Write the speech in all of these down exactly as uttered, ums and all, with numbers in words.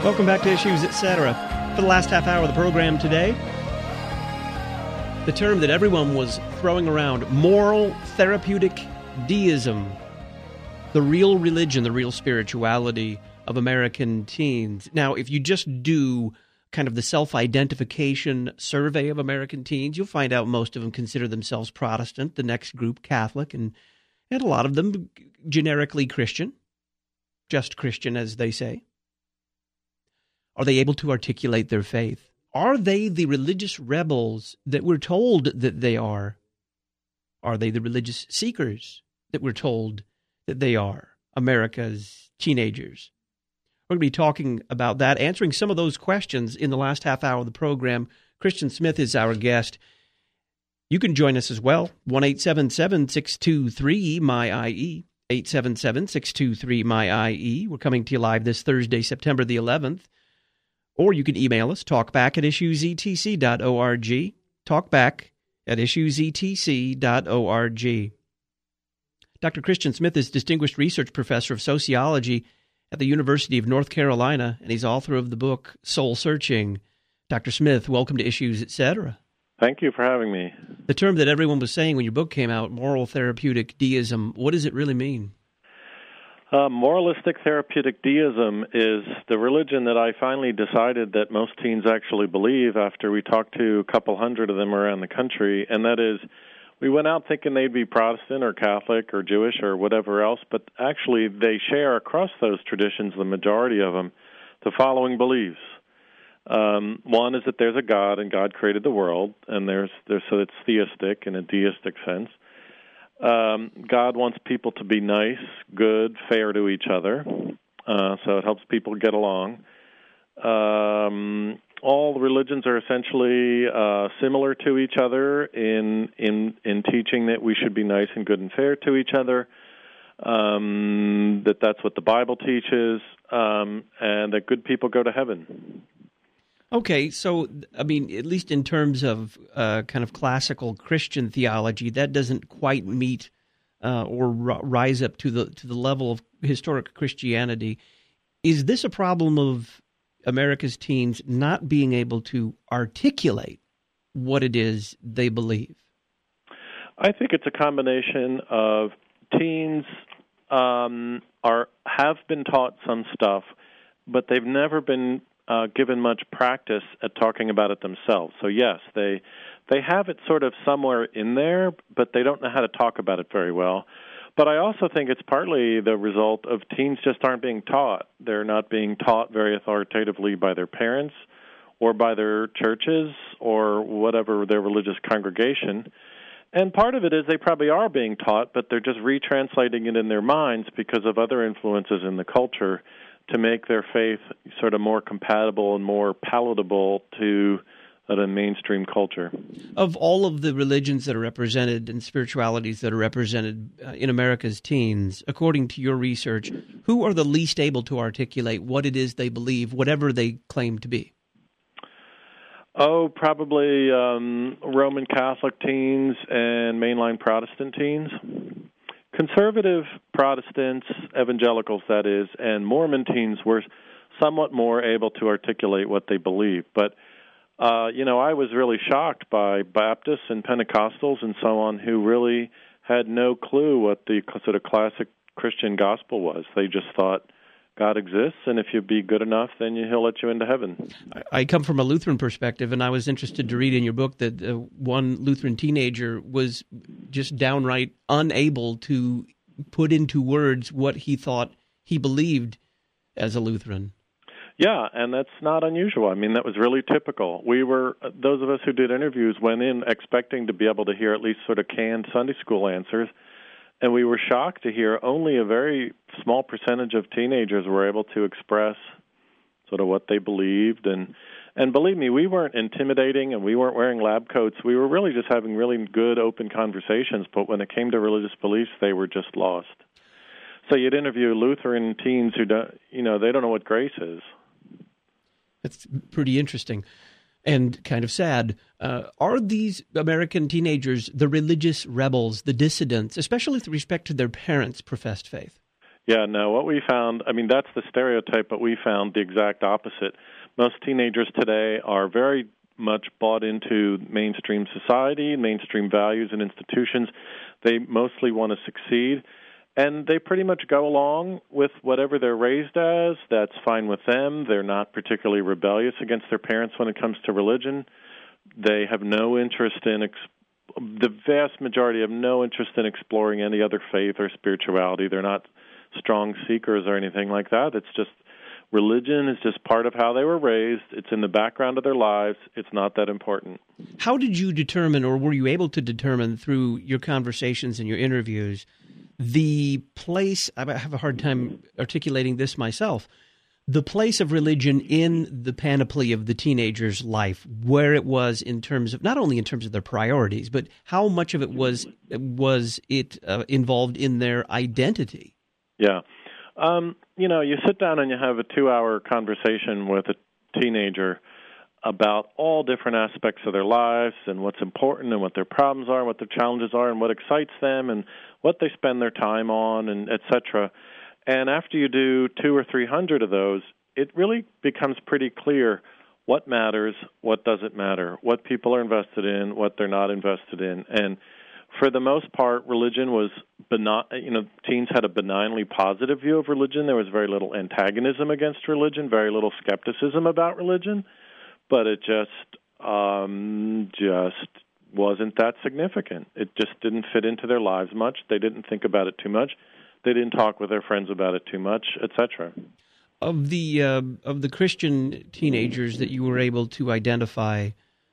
Welcome back to Issues, et cetera. For the last half hour of the program today, the term that everyone was throwing around, moral therapeutic deism, the real religion, the real spirituality of American teens. Now, if you just do kind of the self-identification survey of American teens, you'll find out most of them consider themselves Protestant, the next group Catholic, and, and a lot of them generically Christian, just Christian, as they say. Are they able to articulate their faith? Are they the religious rebels that we're told that they are? Are they the religious seekers that we're told that they are, America's teenagers? We're going to be talking about that, answering some of those questions in the last half hour of the program. Christian Smith is our guest. You can join us as well, one eight seven seven, six two three, M Y I E, eight seven seven, six two three, M Y I E. We're coming to you live this Thursday, September the eleventh. Or you can email us, talkback at issues e t c dot org, talkback at issues e t c dot org. Doctor Christian Smith is Distinguished Research Professor of Sociology at the University of North Carolina, and he's author of the book Soul Searching. Doctor Smith, welcome to Issues, et cetera. Thank you for having me. The term that everyone was saying when your book came out, moral therapeutic deism, what does it really mean? Uh, moralistic therapeutic deism is the religion that I finally decided that most teens actually believe after we talked to a couple hundred of them around the country, and that is we went out thinking they'd be Protestant or Catholic or Jewish or whatever else, but actually they share across those traditions, the majority of them, the following beliefs. Um, one is that there's a God and God created the world, and there's, there's so it's theistic in a deistic sense. Um, God wants people to be nice, good, fair to each other, uh, so it helps people get along. Um, all religions are essentially uh, similar to each other in in in teaching that we should be nice and good and fair to each other. Um, that that's what the Bible teaches, um, and that good people go to heaven. Okay, so, I mean, at least in terms of uh, kind of classical Christian theology, that doesn't quite meet uh, or r- rise up to the to the level of historic Christianity. Is this a problem of America's teens not being able to articulate what it is they believe? I think it's a combination of teens um, are have been taught some stuff, but they've never been Uh, given much practice at talking about it themselves. So yes, they they have it sort of somewhere in there, but they don't know how to talk about it very well. But I also think it's partly the result of teens just aren't being taught. They're not being taught very authoritatively by their parents or by their churches or whatever their religious congregation. And part of it is they probably are being taught, but they're just retranslating it in their minds because of other influences in the culture to make their faith sort of more compatible and more palatable to the mainstream culture. Of all of the religions that are represented and spiritualities that are represented uh, in America's teens, according to your research, who are the least able to articulate what it is they believe, whatever they claim to be? Oh, probably um, Roman Catholic teens and mainline Protestant teens. Conservative Protestants, evangelicals that is, and Mormon teens were somewhat more able to articulate what they believe. But, uh, you know, I was really shocked by Baptists and Pentecostals and so on who really had no clue what the sort of classic Christian gospel was. They just thought God exists, and if you be good enough, then he'll let you into heaven. I come from a Lutheran perspective, and I was interested to read in your book that uh, one Lutheran teenager was just downright unable to put into words what he thought he believed as a Lutheran. Yeah, and that's not unusual. I mean, that was really typical. We were, those of us who did interviews went in expecting to be able to hear at least sort of canned Sunday school answers, and we were shocked to hear only a very small percentage of teenagers were able to express sort of what they believed. And, and believe me, we weren't intimidating and we weren't wearing lab coats. We were really just having really good, open conversations. But when it came to religious beliefs, they were just lost. So you'd interview Lutheran teens who don't, you know, they don't know what grace is. That's pretty interesting. And kind of sad. Uh, are these American teenagers the religious rebels, the dissidents, especially with respect to their parents' professed faith? Yeah, no, what we found, I mean, that's the stereotype, but we found the exact opposite. Most teenagers today are very much bought into mainstream society, mainstream values and institutions. They mostly want to succeed, and they pretty much go along with whatever they're raised as. That's fine with them. They're not particularly rebellious against their parents when it comes to religion. They have no interest in ex- the vast majority have no interest in exploring any other faith or spirituality. They're not strong seekers or anything like that. It's just religion is just part of how they were raised. It's in the background of their lives. It's not that important. How did you determine, or were you able to determine through your conversations and your interviews, the place, I have a hard time articulating this myself, the place of religion in the panoply of the teenager's life, where it was in terms of, not only in terms of their priorities, but how much of it was was it uh, involved in their identity? Yeah. Um, you know, you sit down and you have a two-hour conversation with a teenager about all different aspects of their lives and what's important and what their problems are, what their challenges are, and what excites them and what they spend their time on, and et cetera. And after you do two or three hundred of those, it really becomes pretty clear what matters, what doesn't matter, what people are invested in, what they're not invested in. And for the most part, religion was benign. You know, teens had a benignly positive view of religion. There was very little antagonism against religion, very little skepticism about religion, but it just um, just wasn't that significant. It just didn't fit into their lives much. They didn't think about it too much. They didn't talk with their friends about it too much, et cetera. Of the uh, of the Christian teenagers that you were able to identify,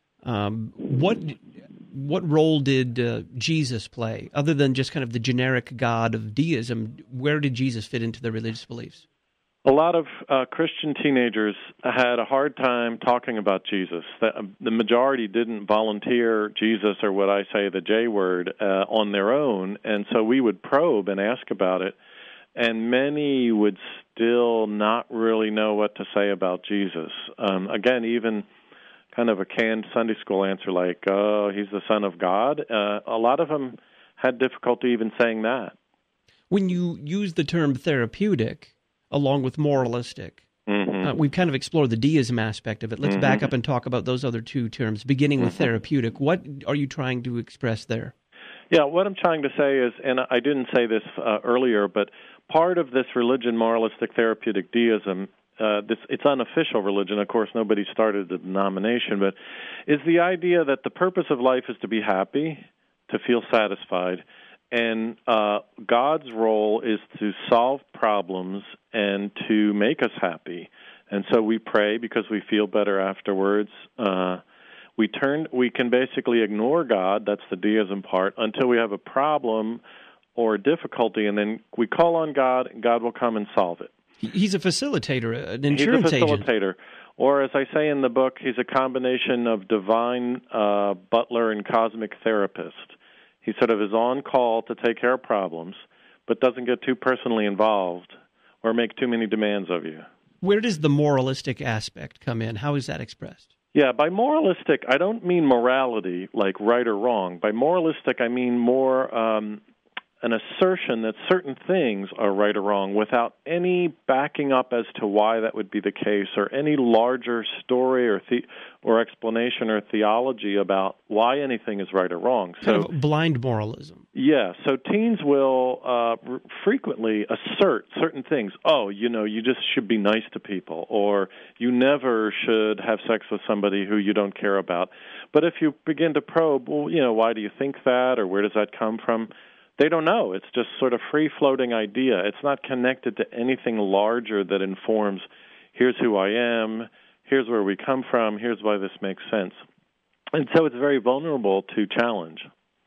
um, what what role did uh, Jesus play, other than just kind of the generic God of deism? Where did Jesus fit into their religious beliefs? A lot of uh, Christian teenagers had a hard time talking about Jesus. The, the majority didn't volunteer Jesus, or what I say, the J word, uh, on their own, and so we would probe and ask about it, and many would still not really know what to say about Jesus. Um, again, even kind of a canned Sunday school answer like, oh, he's the Son of God. Uh, a lot of them had difficulty even saying that. When you use the term therapeutic along with moralistic, mm-hmm. uh, we've kind of explored the deism aspect of it. Let's mm-hmm. back up and talk about those other two terms, beginning with mm-hmm. therapeutic. What are you trying to express there? Yeah, what I'm trying to say is, and I didn't say this uh, earlier, but part of this religion, moralistic therapeutic deism, uh, this it's unofficial religion, of course, nobody started the denomination, but is the idea that the purpose of life is to be happy, to feel satisfied, and uh, God's role is to solve problems and to make us happy. And so we pray because we feel better afterwards. Uh, we turn. We can basically ignore God, that's the deism part, until we have a problem or a difficulty, and then we call on God, and God will come and solve it. He's a facilitator, an insurance agent. He's a facilitator. Agent. Or, as I say in the book, he's a combination of divine uh, butler and cosmic therapist. He sort of is on call to take care of problems, but doesn't get too personally involved or make too many demands of you. Where does the moralistic aspect come in? How is that expressed? Yeah, by moralistic, I don't mean morality, like right or wrong. By moralistic, I mean more um, an assertion that certain things are right or wrong without any backing up as to why that would be the case, or any larger story or the- or explanation or theology about why anything is right or wrong. Kind so, of blind moralism. Yeah, so teens will uh, r- frequently assert certain things. Oh, you know, you just should be nice to people, or you never should have sex with somebody who you don't care about. But if you begin to probe, well, you know, why do you think that, or where does that come from? They don't know. It's just sort of free-floating idea. It's not connected to anything larger that informs, here's who I am, here's where we come from, here's why this makes sense. And so it's very vulnerable to challenge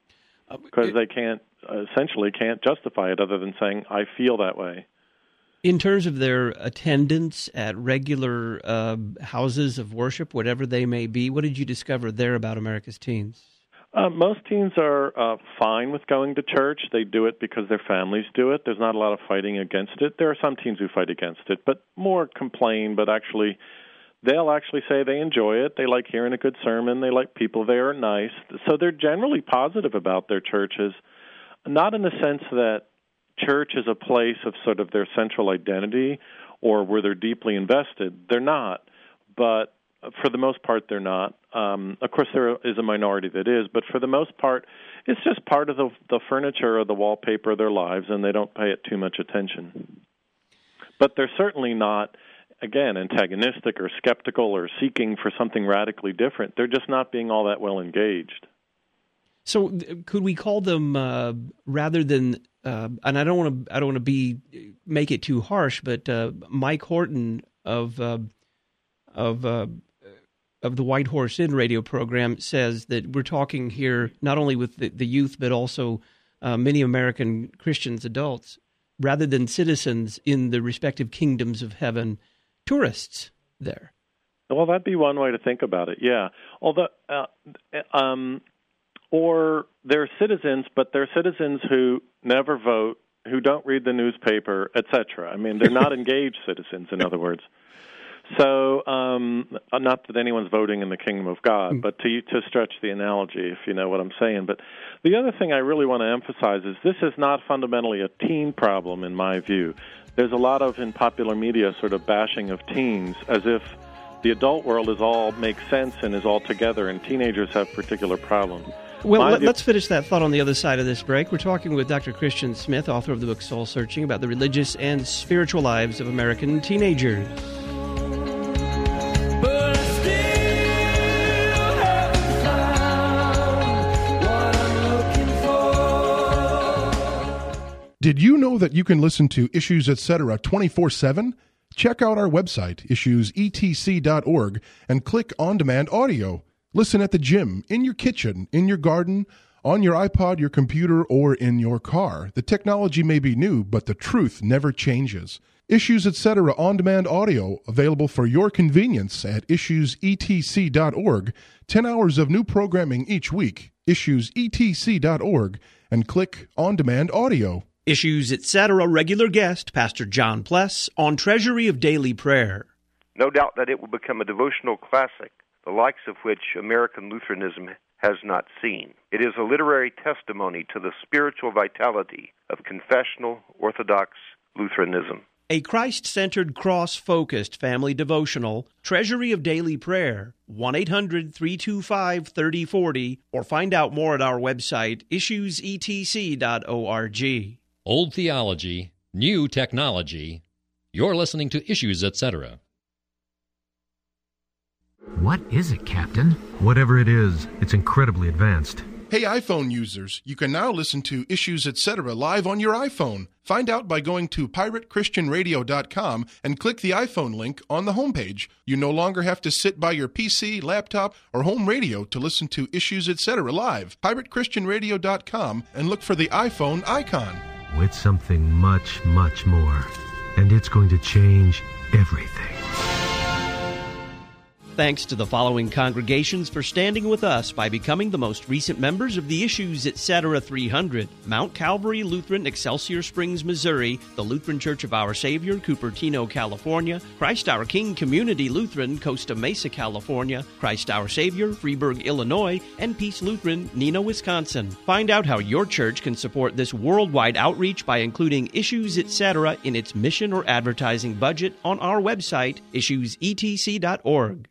because they can't, essentially can't justify it other than saying, I feel that way. In terms of their attendance at regular uh, houses of worship, whatever they may be, what did you discover there about America's teens? Uh, most teens are uh, fine with going to church. They do it because their families do it. There's not a lot of fighting against it. There are some teens who fight against it, but more complain, but actually they'll actually say they enjoy it. They like hearing a good sermon. They like people there are nice. So they're generally positive about their churches, not in the sense that church is a place of sort of their central identity or where they're deeply invested. They're not, but for the most part, they're not. Um, of course, there is a minority that is, but for the most part, it's just part of the, the furniture or the wallpaper of their lives, and they don't pay it too much attention. But they're certainly not, again, antagonistic or skeptical or seeking for something radically different. They're just not being all that well engaged. So, could we call them uh, rather than? Uh, and I don't want to. I don't want to be make it too harsh, but uh, Mike Horton of uh, of uh, of the White Horse Inn radio program says that we're talking here not only with the, the youth, but also uh, many American Christians, adults, rather than citizens in the respective kingdoms of heaven, tourists there. Well, that'd be one way to think about it, yeah. Although, uh, um, or they're citizens, but they're citizens who never vote, who don't read the newspaper, et cetera. I mean, they're not engaged citizens, in other words. So, um, not that anyone's voting in the kingdom of God, but to to stretch the analogy, if you know what I'm saying. But the other thing I really want to emphasize is this is not fundamentally a teen problem, in my view. There's a lot of, in popular media, sort of bashing of teens, as if the adult world is all makes sense and is all together, and teenagers have particular problems. Well, let, let's finish that thought on the other side of this break. We're talking with Doctor Christian Smith, author of the book Soul Searching, about the religious and spiritual lives of American teenagers. Did you know that you can listen to Issues Etc. twenty-four seven? Check out our website, issues e t c dot org, and click On Demand Audio. Listen at the gym, in your kitchen, in your garden, on your iPod, your computer, or in your car. The technology may be new, but the truth never changes. Issues Etc. On Demand Audio, available for your convenience at issues e t c dot org. Ten hours of new programming each week. issues e t c dot org, and click On Demand Audio. Issues Etc. regular guest, Pastor John Pless, on Treasury of Daily Prayer. No doubt that it will become a devotional classic, the likes of which American Lutheranism has not seen. It is a literary testimony to the spiritual vitality of confessional Orthodox Lutheranism. A Christ-centered, cross-focused family devotional, Treasury of Daily Prayer, one eight hundred three two five three oh four oh, or find out more at our website, issues e t c dot org. Old theology, new technology. You're listening to Issues Etc. What is it, Captain? Whatever it is, it's incredibly advanced. Hey iPhone users, you can now listen to Issues Etc. live on your iPhone. Find out by going to pirate christian radio dot com and click the iPhone link on the homepage. You no longer have to sit by your P C, laptop, or home radio to listen to Issues Etc. live. pirate christian radio dot com and look for the iPhone icon. It's something much, much more. And it's going to change everything. Thanks to the following congregations for standing with us by becoming the most recent members of the Issues Etc. three hundred. Mount Calvary Lutheran, Excelsior Springs, Missouri, the Lutheran Church of Our Savior, Cupertino, California, Christ Our King Community Lutheran, Costa Mesa, California, Christ Our Savior, Freeburg, Illinois, and Peace Lutheran, Neenah, Wisconsin. Find out how your church can support this worldwide outreach by including Issues Etc. in its mission or advertising budget on our website, issues e t c dot org.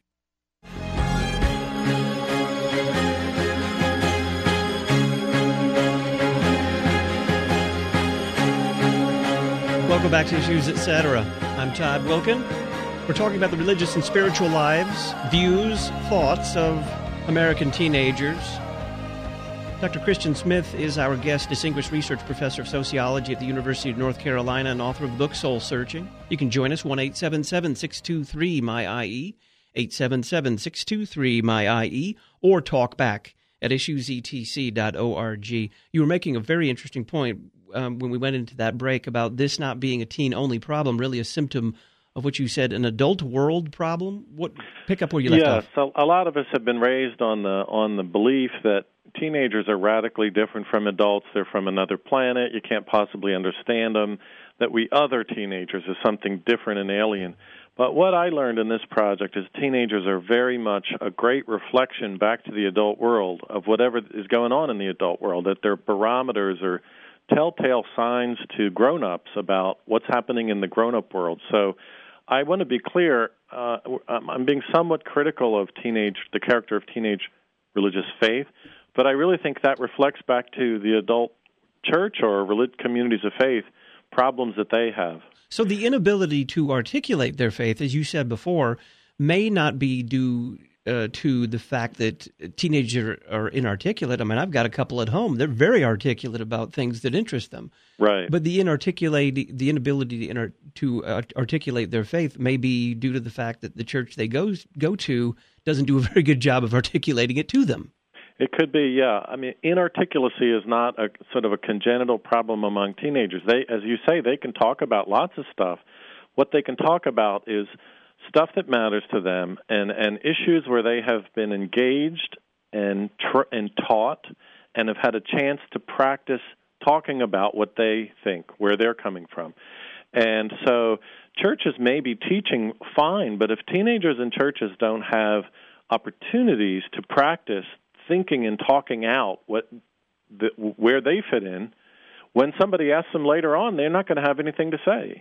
Welcome back to Issues Etc. I'm Todd Wilkin. We're talking about the religious and spiritual lives, views, thoughts of American teenagers. Doctor Christian Smith is our guest, Distinguished Research Professor of Sociology at the University of North Carolina and author of the book Soul Searching. You can join us, one eight seven seven, six two three, M Y I E, eight seven seven, six two three, M Y I E, or talk back at issues e t c dot org. You were making a very interesting point um, when we went into that break about this not being a teen-only problem, really a symptom of what you said, an adult world problem. What pick up where you left yes, off? Yes, a lot of us have been raised on the on the belief that teenagers are radically different from adults. They're from another planet. You can't possibly understand them. That we other teenagers is something different and alien. But what I learned in this project is teenagers are very much a great reflection back to the adult world of whatever is going on in the adult world, that their barometers are telltale signs to grown-ups about what's happening in the grown-up world. So I want to be clear, uh, I'm being somewhat critical of teenage, the character of teenage religious faith, but I really think that reflects back to the adult church or relig- communities of faith problems that they have. So the inability to articulate their faith, as you said before, may not be due uh, to the fact that teenagers are, are inarticulate. I mean, I've got a couple at home. They're very articulate about things that interest them. Right. But the inarticulate, the inability to, inter, to uh, articulate their faith may be due to the fact that the church they go go to doesn't do a very good job of articulating it to them. It could be, yeah. I mean, inarticulacy is not a sort of a congenital problem among teenagers. They, as you say, they can talk about lots of stuff. What they can talk about is stuff that matters to them and, and issues where they have been engaged and tr- and taught and have had a chance to practice talking about what they think, where they're coming from. And so churches may be teaching fine, but if teenagers in churches don't have opportunities to practice thinking and talking out what the, where they fit in, when somebody asks them later on, they're not going to have anything to say.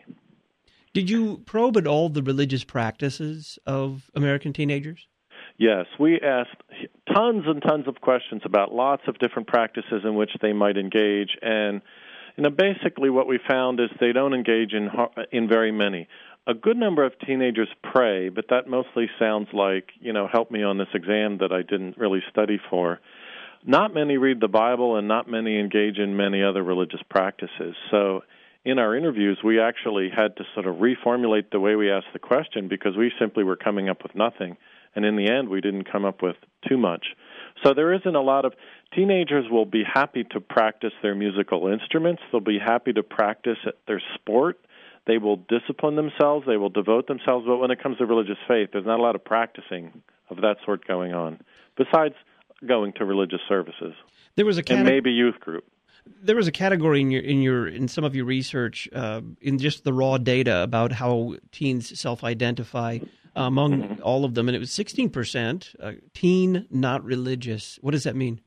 Did you probe at all the religious practices of American teenagers? Yes, we asked tons and tons of questions about lots of different practices in which they might engage, and you know, basically what we found is they don't engage in in very many. A good number of teenagers pray, but that mostly sounds like, you know, help me on this exam that I didn't really study for. Not many read the Bible, and not many engage in many other religious practices. So in our interviews, we actually had to sort of reformulate the way we asked the question because we simply were coming up with nothing. And in the end, we didn't come up with too much. So there isn't a lot of teenagers will be happy to practice their musical instruments. They'll be happy to practice their sport. They will discipline themselves. They will devote themselves. But when it comes to religious faith, there's not a lot of practicing of that sort going on, besides going to religious services. There was a cate- and maybe youth group. There was a category in your in your in some of your research uh, in just the raw data about how teens self-identify uh, among mm-hmm. all of them, and it was sixteen percent uh, teen not religious. What does that mean?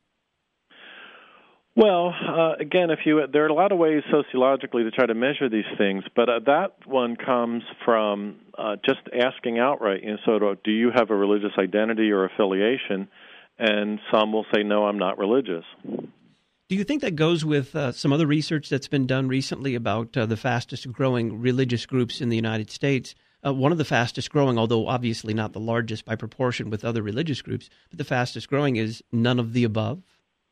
Well, uh, again, if you there are a lot of ways sociologically to try to measure these things, but uh, that one comes from uh, just asking outright, you know, sort of, do you have a religious identity or affiliation? And some will say, no, I'm not religious. Do you think that goes with uh, some other research that's been done recently about uh, the fastest growing religious groups in the United States? Uh, one of the fastest growing, although obviously not the largest by proportion with other religious groups, but the fastest growing is none of the above?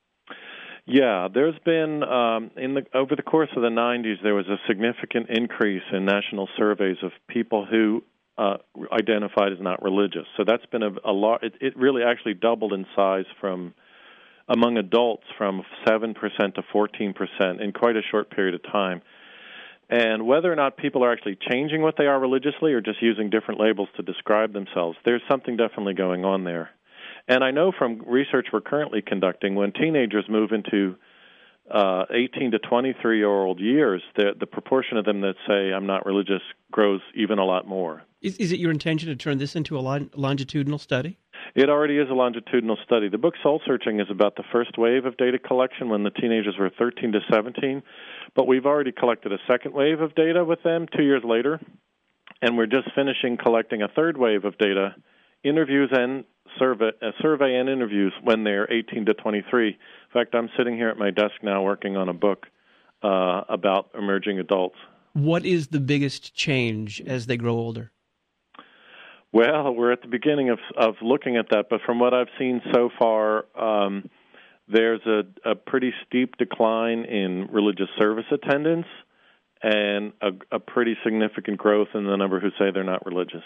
Yeah, there's been, um, in the over the course of the nineties, there was a significant increase in national surveys of people who uh, identified as not religious. So that's been a, a lot. It, it really actually doubled in size from among adults from seven percent to fourteen percent in quite a short period of time. And whether or not people are actually changing what they are religiously or just using different labels to describe themselves, there's something definitely going on there. And I know from research we're currently conducting, when teenagers move into uh, eighteen to twenty-three-year-old years, the, the proportion of them that say, I'm not religious, grows even a lot more. Is, is it your intention to turn this into a lon- longitudinal study? It already is a longitudinal study. The book Soul Searching is about the first wave of data collection when the teenagers were thirteen to seventeen, but we've already collected a second wave of data with them two years later, and we're just finishing collecting a third wave of data, interviews and survey, uh, survey and interviews when they're eighteen to twenty-three. In fact, I'm sitting here at my desk now working on a book uh, about emerging adults. What is the biggest change as they grow older? Well, we're at the beginning of of looking at that, but from what I've seen so far, um, there's a, a pretty steep decline in religious service attendance and a, a pretty significant growth in the number who say they're not religious.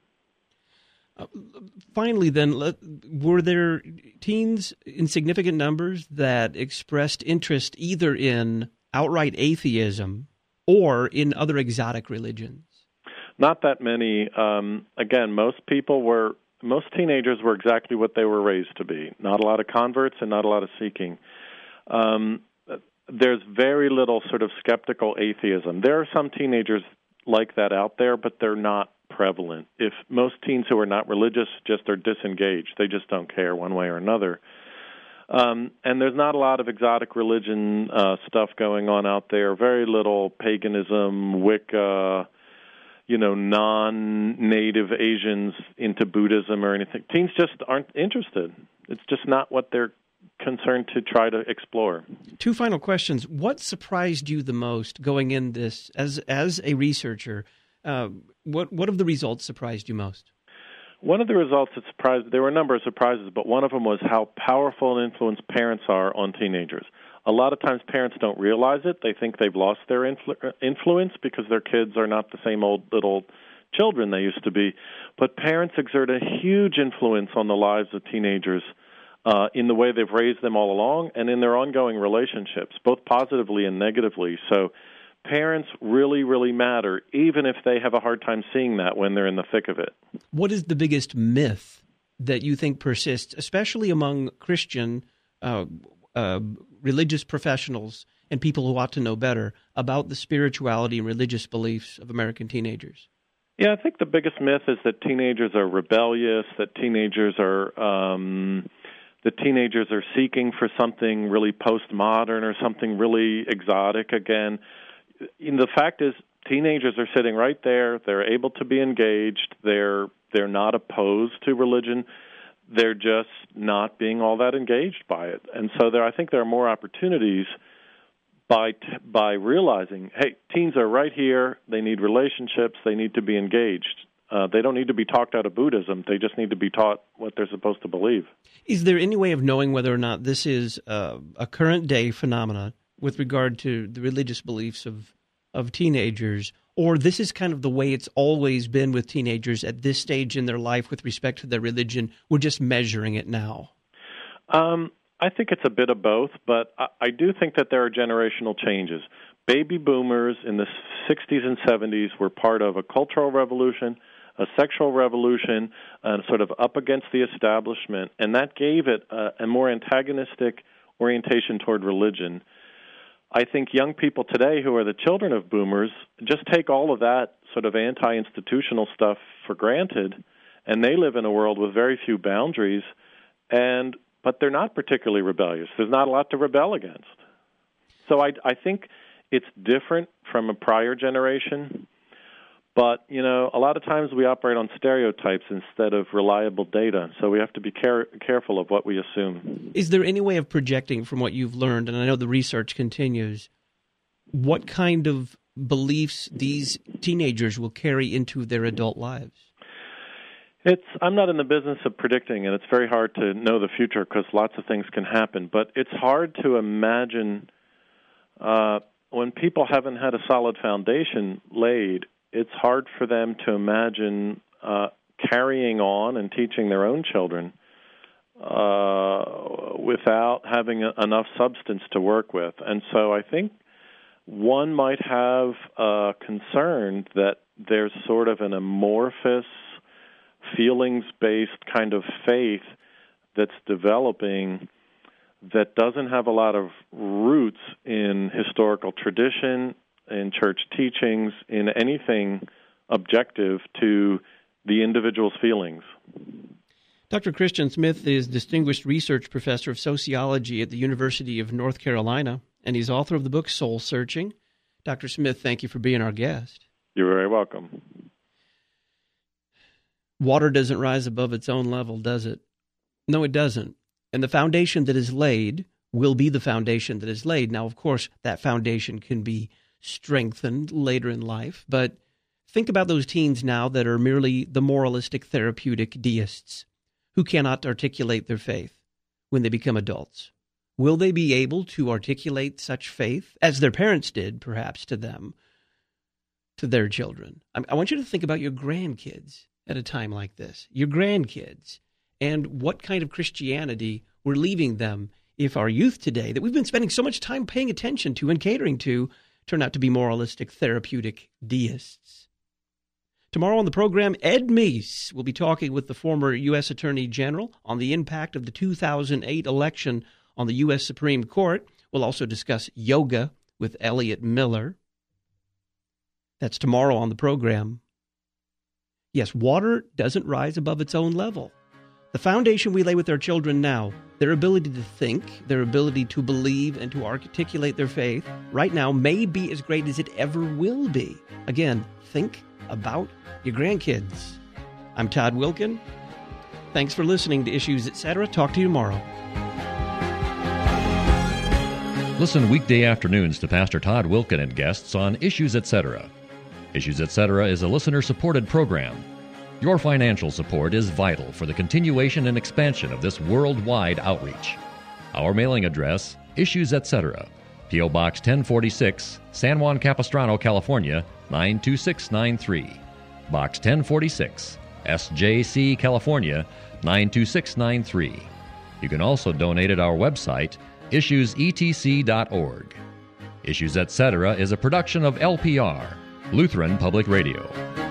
Uh, finally, then, let, were there teens in significant numbers that expressed interest either in outright atheism or in other exotic religions? Not that many. Um, again, most people were, most teenagers were exactly what they were raised to be. Not a lot of converts and not a lot of seeking. Um, there's very little sort of skeptical atheism. There are some teenagers like that out there, but they're not prevalent. If most teens who are not religious just are disengaged, they just don't care one way or another. Um, and there's not a lot of exotic religion uh, stuff going on out there. Very little paganism, Wicca, you know, non-native Asians into Buddhism or anything. Teens just aren't interested. It's just not what they're concerned to try to explore. Two final questions. What surprised you the most going in this as as a researcher? Uh, what what of the results surprised you most? One of the results that surprised, there were a number of surprises, but one of them was how powerful and influenced parents are on teenagers. A lot of times parents don't realize it. They think they've lost their influ- influence because their kids are not the same old little children they used to be. But parents exert a huge influence on the lives of teenagers uh, in the way they've raised them all along and in their ongoing relationships, both positively and negatively. So parents really, really matter, even if they have a hard time seeing that when they're in the thick of it. What is the biggest myth that you think persists, especially among Christian uh, uh, religious professionals and people who ought to know better about the spirituality and religious beliefs of American teenagers? Yeah, I think the biggest myth is that teenagers are rebellious, that teenagers are um, that teenagers are seeking for something really postmodern or something really exotic again. The fact is, teenagers are sitting right there. They're able to be engaged. They're they're not opposed to religion. They're just not being all that engaged by it. And so there, I think there are more opportunities by by realizing, hey, teens are right here. They need relationships. They need to be engaged. Uh, they don't need to be talked out of Buddhism. They just need to be taught what they're supposed to believe. Is there any way of knowing whether or not this is uh, a current day phenomenon with regard to the religious beliefs of of teenagers, or this is kind of the way it's always been with teenagers at this stage in their life with respect to their religion? We're just measuring it now. Um, I think it's a bit of both, but I, I do think that there are generational changes. Baby boomers in the sixties and seventies were part of a cultural revolution, a sexual revolution, and sort of up against the establishment, and that gave it a, a more antagonistic orientation toward religion. I think young people today who are the children of boomers just take all of that sort of anti-institutional stuff for granted, and they live in a world with very few boundaries, and but they're not particularly rebellious. There's not a lot to rebel against. So I, I think it's different from a prior generation, but, you know, a lot of times we operate on stereotypes instead of reliable data, so we have to be care- careful of what we assume. Is there any way of projecting from what you've learned, and I know the research continues, what kind of beliefs these teenagers will carry into their adult lives? It's. I'm not in the business of predicting, and it's very hard to know the future because lots of things can happen, but it's hard to imagine uh, when people haven't had a solid foundation laid, it's hard for them to imagine uh, carrying on and teaching their own children uh, without having a, enough substance to work with. And so I think one might have a concern that there's sort of an amorphous, feelings-based kind of faith that's developing that doesn't have a lot of roots in historical tradition, in church teachings, in anything objective to the individual's feelings. Doctor Christian Smith is Distinguished Research Professor of Sociology at the University of North Carolina, and he's author of the book Soul Searching. Doctor Smith, thank you for being our guest. You're very welcome. Water doesn't rise above its own level, does it? No, it doesn't. And the foundation that is laid will be the foundation that is laid. Now, of course, that foundation can be strengthened later in life, but think about those teens now that are merely the moralistic therapeutic deists who cannot articulate their faith when they become adults. Will they be able to articulate such faith, as their parents did, perhaps, to them, to their children? I, I want you to think about your grandkids at a time like this, your grandkids, and what kind of Christianity we're leaving them if our youth today, that we've been spending so much time paying attention to and catering to, turn out to be moralistic, therapeutic deists. Tomorrow on the program, Ed Meese will be talking with the former U S Attorney General on the impact of the two thousand eight election on the U S Supreme Court. We'll also discuss yoga with Elliot Miller. That's tomorrow on the program. Yes, water doesn't rise above its own level. The foundation we lay with our children now, their ability to think, their ability to believe and to articulate their faith, right now may be as great as it ever will be. Again, think about your grandkids. I'm Todd Wilkin. Thanks for listening to Issues, et cetera. Talk to you tomorrow. Listen weekday afternoons to Pastor Todd Wilkin and guests on Issues, et cetera. Issues, et cetera is a listener-supported program. Your financial support is vital for the continuation and expansion of this worldwide outreach. Our mailing address, Issues, et cetera. P O. Box ten forty-six, San Juan Capistrano, California, nine two six nine three. Box ten forty-six, S J C, California, nine two six nine three. You can also donate at our website, issues e t c dot org. Issues, et cetera is a production of L P R, Lutheran Public Radio.